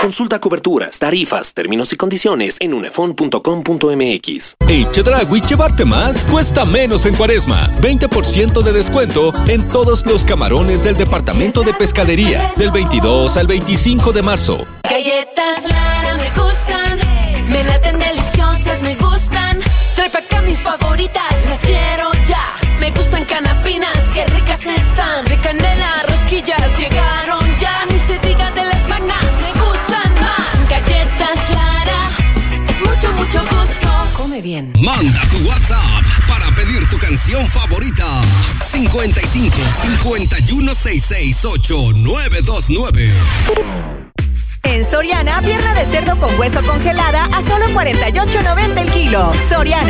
Consulta coberturas, tarifas, términos y condiciones en unefon.com.mx. En Chedraui, llevarte más cuesta menos en Cuaresma. 20% de descuento en todos los camarones del departamento de pescadería del 22 al 25 de marzo. Galletas Lara me gustan, me laten deliciosas, me gustan. Trae pa' acá mis favoritas, las quiero ya. Me gustan canapinas, qué ricas están. De canela, rosquillas, llegaron ya. Ni se diga de las magnas, me gustan más. Galletas Lara, es mucho, mucho gusto. Come bien. Manda tu WhatsApp para pedir tu canción favorita. 55 5166 8929. En Soriana, pierna de cerdo con hueso congelada a solo $48.90 el kilo. Soriana.